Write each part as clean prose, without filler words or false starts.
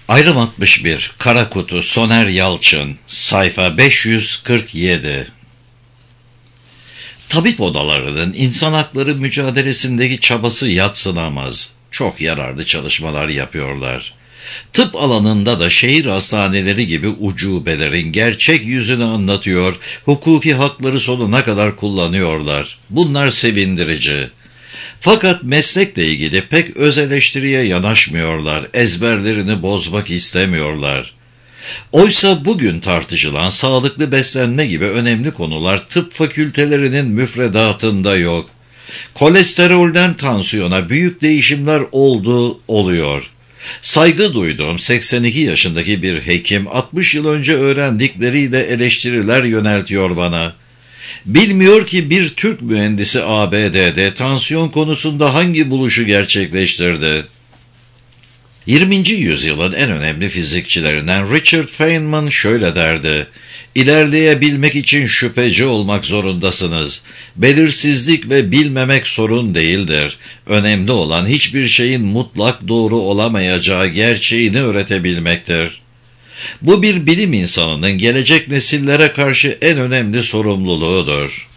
Ayrım 61, Kara Kutu, Soner Yalçın, sayfa 547. Tabip odalarının insan hakları mücadelesindeki çabası yadsınamaz. Çok yararlı çalışmalar yapıyorlar. Tıp alanında da şehir hastaneleri gibi ucubelerin gerçek yüzünü anlatıyor, hukuki hakları sonuna kadar kullanıyorlar. Bunlar sevindirici. Fakat meslekle ilgili pek öz eleştiriye yanaşmıyorlar, ezberlerini bozmak istemiyorlar. Oysa bugün tartışılan sağlıklı beslenme gibi önemli konular tıp fakültelerinin müfredatında yok. Kolesterolden tansiyona büyük değişimler oluyor. Saygı duyduğum 82 yaşındaki bir hekim 60 yıl önce öğrendikleriyle eleştiriler yöneltiyor bana. Bilmiyor ki bir Türk mühendisi ABD'de tansiyon konusunda hangi buluşu gerçekleştirdi? 20. yüzyılın en önemli fizikçilerinden Richard Feynman şöyle derdi: İlerleyebilmek için şüpheci olmak zorundasınız. Belirsizlik ve bilmemek sorun değildir. Önemli olan hiçbir şeyin mutlak doğru olamayacağı gerçeğini öğretebilmektir. Bu bir bilim insanının gelecek nesillere karşı en önemli sorumluluğudur.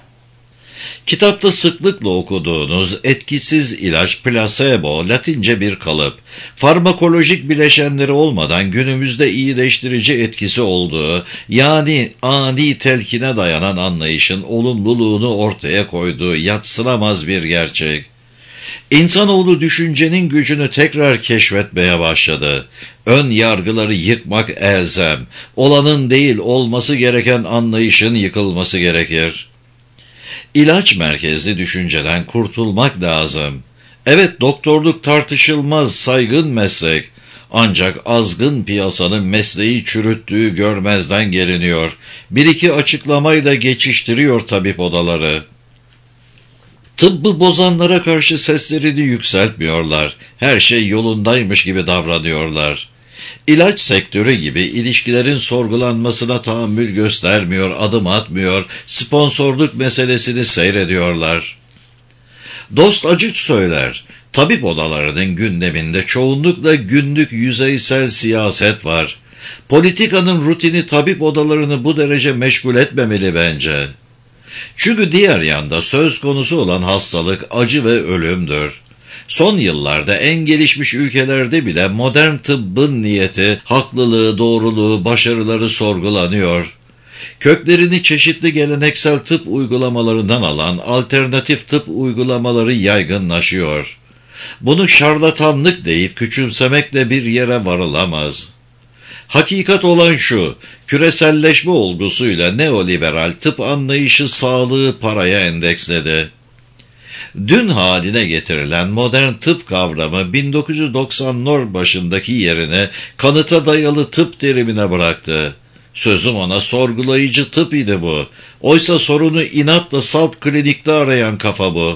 Kitapta sıklıkla okuduğunuz etkisiz ilaç, plasebo, Latince bir kalıp, farmakolojik bileşenleri olmadan günümüzde iyileştirici etkisi olduğu, yani ani telkine dayanan anlayışın olumluluğunu ortaya koyduğu yadsınamaz bir gerçek. İnsanoğlu düşüncenin gücünü tekrar keşfetmeye başladı. Ön yargıları yıkmak elzem, olanın değil olması gereken anlayışın yıkılması gerekir. İlaç merkezli düşünceden kurtulmak lazım. Evet, doktorluk tartışılmaz saygın meslek. Ancak azgın piyasanın mesleği çürüttüğü görmezden geliniyor. Bir iki açıklamayla geçiştiriyor tabip odaları. Tıbbı bozanlara karşı seslerini yükseltmiyorlar. Her şey yolundaymış gibi davranıyorlar. İlaç sektörü gibi ilişkilerin sorgulanmasına tahammül göstermiyor, adım atmıyor, sponsorluk meselesini seyrediyorlar. Dost Acıç söyler, tabip odalarının gündeminde çoğunlukla günlük yüzeysel siyaset var. Politikanın rutini tabip odalarını bu derece meşgul etmemeli bence. Çünkü diğer yanda söz konusu olan hastalık acı ve ölümdür. Son yıllarda en gelişmiş ülkelerde bile modern tıbbın niyeti, haklılığı, doğruluğu, başarıları sorgulanıyor. Köklerini çeşitli geleneksel tıp uygulamalarından alan alternatif tıp uygulamaları yaygınlaşıyor. Bunu şarlatanlık deyip küçümsemekle bir yere varılamaz. Hakikat olan şu, küreselleşme olgusuyla neoliberal tıp anlayışı sağlığı paraya endeksledi. Dün haline getirilen modern tıp kavramı 1990'lar başındaki yerini kanıta dayalı tıp terimine bıraktı. Sözüm ona sorgulayıcı tıp idi bu. Oysa sorunu inatla salt klinikte arayan kafa bu.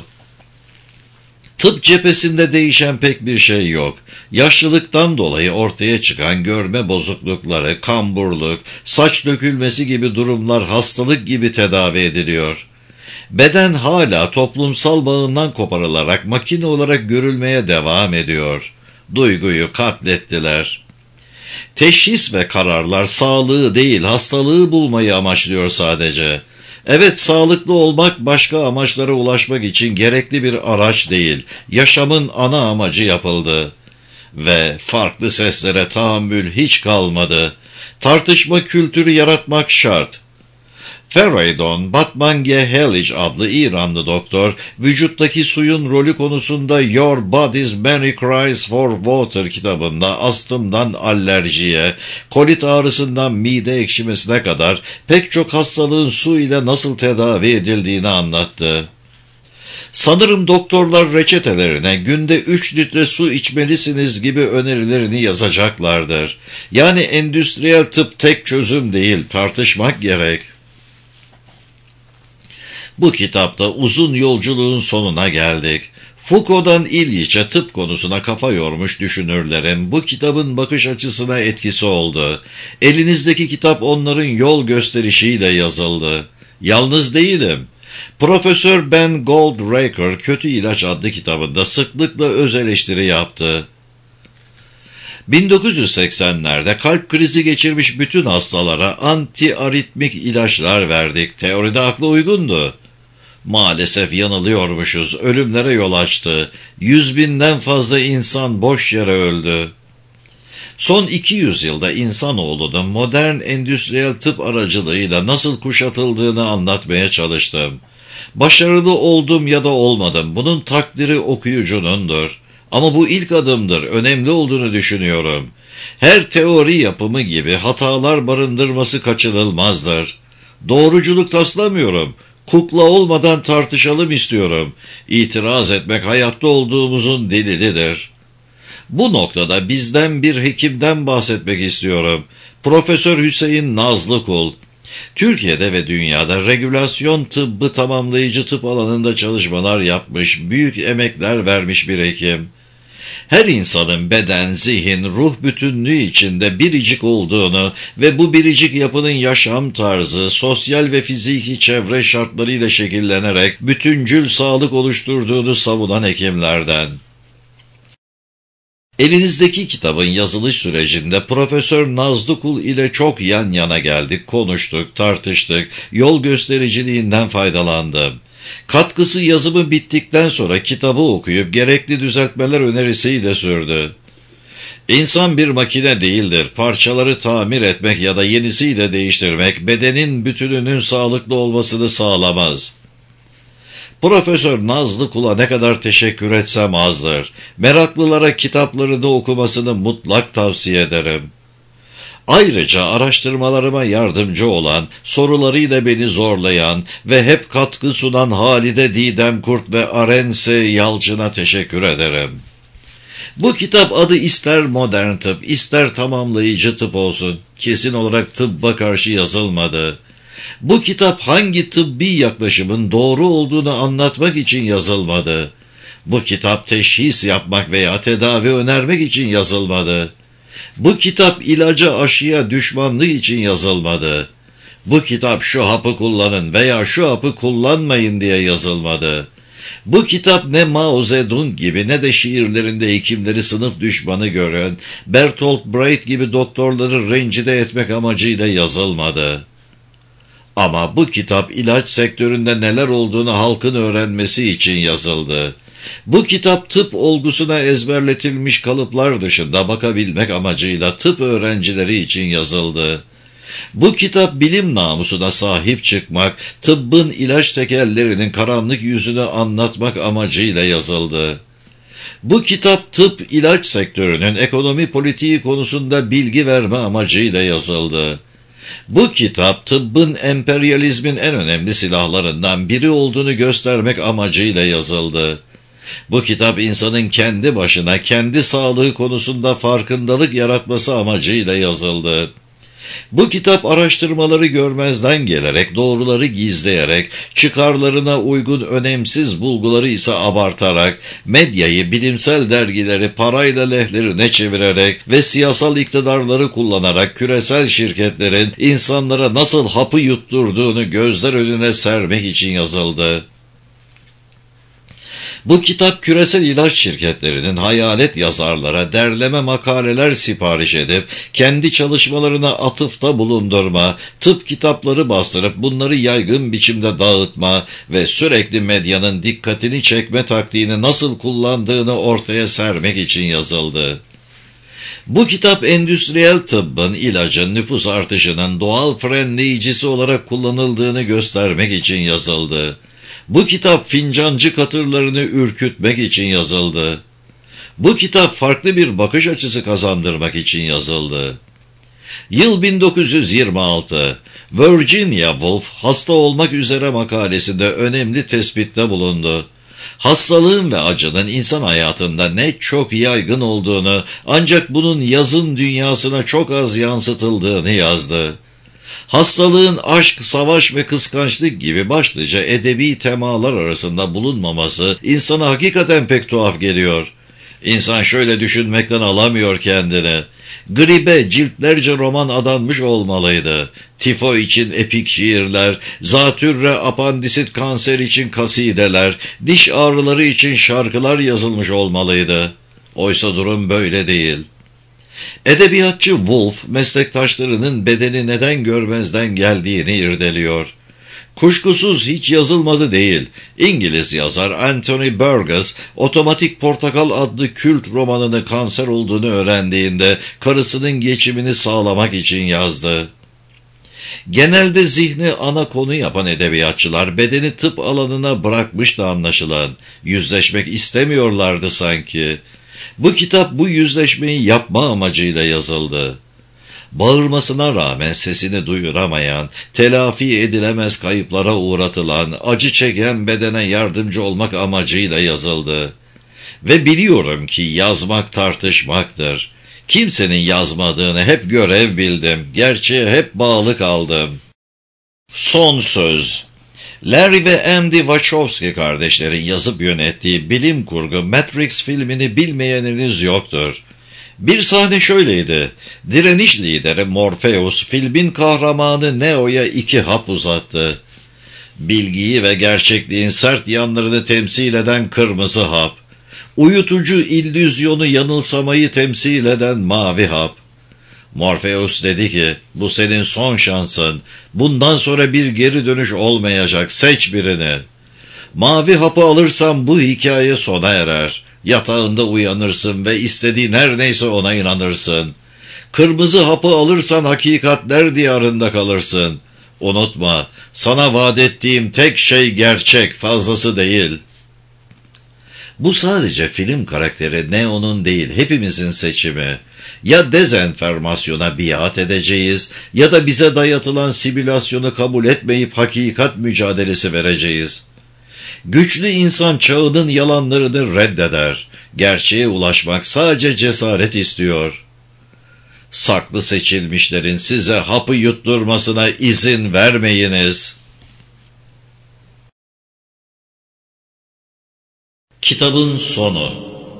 Tıp cephesinde değişen pek bir şey yok. Yaşlılıktan dolayı ortaya çıkan görme bozuklukları, kamburluk, saç dökülmesi gibi durumlar hastalık gibi tedavi ediliyor. Beden hala toplumsal bağından koparılarak makine olarak görülmeye devam ediyor. Duyguyu katlettiler. Teşhis ve kararlar sağlığı değil hastalığı bulmayı amaçlıyor sadece. Evet, sağlıklı olmak başka amaçlara ulaşmak için gerekli bir araç değil, yaşamın ana amacı yapıldı. Ve farklı seslere tahammül hiç kalmadı. Tartışma kültürü yaratmak şart. Feridun Batmange-Helic adlı İranlı doktor, vücuttaki suyun rolü konusunda Your Body's Many Cries for Water kitabında astımdan alerjiye, kolit ağrısından mide ekşimesine kadar pek çok hastalığın su ile nasıl tedavi edildiğini anlattı. Sanırım doktorlar reçetelerine günde 3 litre su içmelisiniz gibi önerilerini yazacaklardır. Yani endüstriyel tıp tek çözüm değil, tartışmak gerek. Bu kitapta uzun yolculuğun sonuna geldik. Foucault'dan İlyiç'e tıp konusuna kafa yormuş düşünürlerin bu kitabın bakış açısına etkisi oldu. Elinizdeki kitap onların yol gösterişiyle yazıldı. Yalnız değilim. Profesör Ben Goldraker Kötü İlaç adlı kitabında sıklıkla öz eleştiri yaptı. 1980'lerde kalp krizi geçirmiş bütün hastalara antiaritmik ilaçlar verdik. Teoride akla uygundu. Maalesef yanılıyormuşuz. Ölümlere yol açtı. 100.000'den fazla insan boş yere öldü. Son 200 yılda insanoğlunun modern endüstriyel tıp aracılığıyla nasıl kuşatıldığını anlatmaya çalıştım. Başarılı oldum ya da olmadım. Bunun takdiri okuyucunundur. Ama bu ilk adımdır. Önemli olduğunu düşünüyorum. Her teori yapımı gibi hatalar barındırması kaçınılmazdır. Doğruculuk taslamıyorum. Kukla olmadan tartışalım istiyorum. İtiraz etmek hayatta olduğumuzun delilidir. Bu noktada bizden bir hekimden bahsetmek istiyorum. Profesör Hüseyin Nazlıkul. Türkiye'de ve dünyada regülasyon tıbbı tamamlayıcı tıp alanında çalışmalar yapmış, büyük emekler vermiş bir hekim. Her insanın beden, zihin, ruh bütünlüğü içinde biricik olduğunu ve bu biricik yapının yaşam tarzı, sosyal ve fiziki çevre şartlarıyla şekillenerek bütüncül sağlık oluşturduğunu savunan hekimlerden. Elinizdeki kitabın yazılış sürecinde Profesör Nazlıkul ile çok yan yana geldik, konuştuk, tartıştık, yol göstericiliğinden faydalandım. Katkısı yazımı bittikten sonra kitabı okuyup gerekli düzeltmeler önerisiyle sürdü. İnsan bir makine değildir. Parçaları tamir etmek ya da yenisiyle değiştirmek bedenin bütününün sağlıklı olmasını sağlamaz. Profesör Nazlıkul'a ne kadar teşekkür etsem azdır. Meraklılara kitaplarını okumasını mutlak tavsiye ederim. Ayrıca araştırmalarıma yardımcı olan, sorularıyla beni zorlayan ve hep katkı sunan Halide Didem Kurt ve Arense Yalçın'a teşekkür ederim. Bu kitap adı ister modern tıp, ister tamamlayıcı tıp olsun, kesin olarak tıbba karşı yazılmadı. Bu kitap hangi tıbbi yaklaşımın doğru olduğunu anlatmak için yazılmadı. Bu kitap teşhis yapmak veya tedavi önermek için yazılmadı. Bu kitap ilaca, aşıya düşmanlık için yazılmadı. Bu kitap şu hapı kullanın veya şu hapı kullanmayın diye yazılmadı. Bu kitap ne Mao Zedong gibi ne de şiirlerinde hekimleri sınıf düşmanı gören Bertolt Brecht gibi doktorları rencide etmek amacıyla yazılmadı. Ama bu kitap ilaç sektöründe neler olduğunu halkın öğrenmesi için yazıldı. Bu kitap tıp olgusuna ezberletilmiş kalıplar dışında bakabilmek amacıyla tıp öğrencileri için yazıldı. Bu kitap bilim namusuna sahip çıkmak, tıbbın ilaç tekellerinin karanlık yüzünü anlatmak amacıyla yazıldı. Bu kitap tıp ilaç sektörünün ekonomi politiği konusunda bilgi verme amacıyla yazıldı. Bu kitap tıbbın emperyalizmin en önemli silahlarından biri olduğunu göstermek amacıyla yazıldı. Bu kitap insanın kendi başına kendi sağlığı konusunda farkındalık yaratması amacıyla yazıldı. Bu kitap araştırmaları görmezden gelerek, doğruları gizleyerek, çıkarlarına uygun önemsiz bulguları ise abartarak, medyayı, bilimsel dergileri parayla lehlerine çevirerek ve siyasal iktidarları kullanarak küresel şirketlerin insanlara nasıl hapı yutturduğunu gözler önüne sermek için yazıldı. Bu kitap küresel ilaç şirketlerinin hayalet yazarlara derleme makaleler sipariş edip kendi çalışmalarına atıfta bulundurma, tıp kitapları bastırıp bunları yaygın biçimde dağıtma ve sürekli medyanın dikkatini çekme taktiğini nasıl kullandığını ortaya sermek için yazıldı. Bu kitap endüstriyel tıbbın ilacın nüfus artışının doğal frenleyicisi olarak kullanıldığını göstermek için yazıldı. Bu kitap fincancı katırlarını ürkütmek için yazıldı. Bu kitap farklı bir bakış açısı kazandırmak için yazıldı. Yıl 1926. Virginia Woolf hasta olmak üzere makalesinde önemli tespitte bulundu. Hastalığın ve acının insan hayatında ne çok yaygın olduğunu, ancak bunun yazın dünyasına çok az yansıtıldığını yazdı. Hastalığın aşk, savaş ve kıskançlık gibi başlıca edebi temalar arasında bulunmaması insana hakikaten pek tuhaf geliyor. İnsan şöyle düşünmekten alamıyor kendini. Gribe ciltlerce roman adanmış olmalıydı. Tifo için epik şiirler, zatürre apandisit kanser için kasideler, diş ağrıları için şarkılar yazılmış olmalıydı. Oysa durum böyle değil. Edebiyatçı Woolf, meslektaşlarının bedeni neden görmezden geldiğini irdeliyor. Kuşkusuz hiç yazılmadı değil. İngiliz yazar Anthony Burgess, Otomatik Portakal adlı kült romanını kanser olduğunu öğrendiğinde karısının geçimini sağlamak için yazdı. Genelde zihni ana konu yapan edebiyatçılar bedeni tıp alanına bırakmıştı anlaşılan. Yüzleşmek istemiyorlardı sanki. Bu kitap bu yüzleşmeyi yapma amacıyla yazıldı. Bağırmasına rağmen sesini duyuramayan, telafi edilemez kayıplara uğratılan, acı çeken bedene yardımcı olmak amacıyla yazıldı. Ve biliyorum ki yazmak tartışmaktır. Kimsenin yazmadığını hep görev bildim, gerçeğe hep bağlı kaldım. Son söz. Larry ve Andy Wachowski kardeşlerin yazıp yönettiği bilim kurgu Matrix filmini bilmeyeniniz yoktur. Bir sahne şöyleydi. Direniş lideri Morpheus filmin kahramanı Neo'ya 2 hap uzattı. Bilgiyi ve gerçekliğin sert yanlarını temsil eden kırmızı hap. Uyutucu illüzyonu yanılsamayı temsil eden mavi hap. Morpheus dedi ki, bu senin son şansın. Bundan sonra bir geri dönüş olmayacak. Seç birini. Mavi hapı alırsan bu hikaye sona erer. Yatağında uyanırsın ve istediğin her neyse ona inanırsın. Kırmızı hapı alırsan hakikatler diyarında kalırsın. Unutma, sana vaat ettiğim tek şey gerçek, fazlası değil. Bu sadece film karakteri Neo'nun değil, hepimizin seçimi. Ya dezenformasyona biat edeceğiz ya da bize dayatılan simülasyonu kabul etmeyip hakikat mücadelesi vereceğiz. Güçlü insan çağının yalanlarını reddeder. Gerçeğe ulaşmak sadece cesaret istiyor. Saklı seçilmişlerin size hapı yutturmasına izin vermeyiniz. Kitabın sonu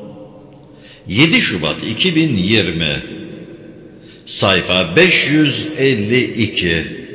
7 Şubat 2020 Sayfa 552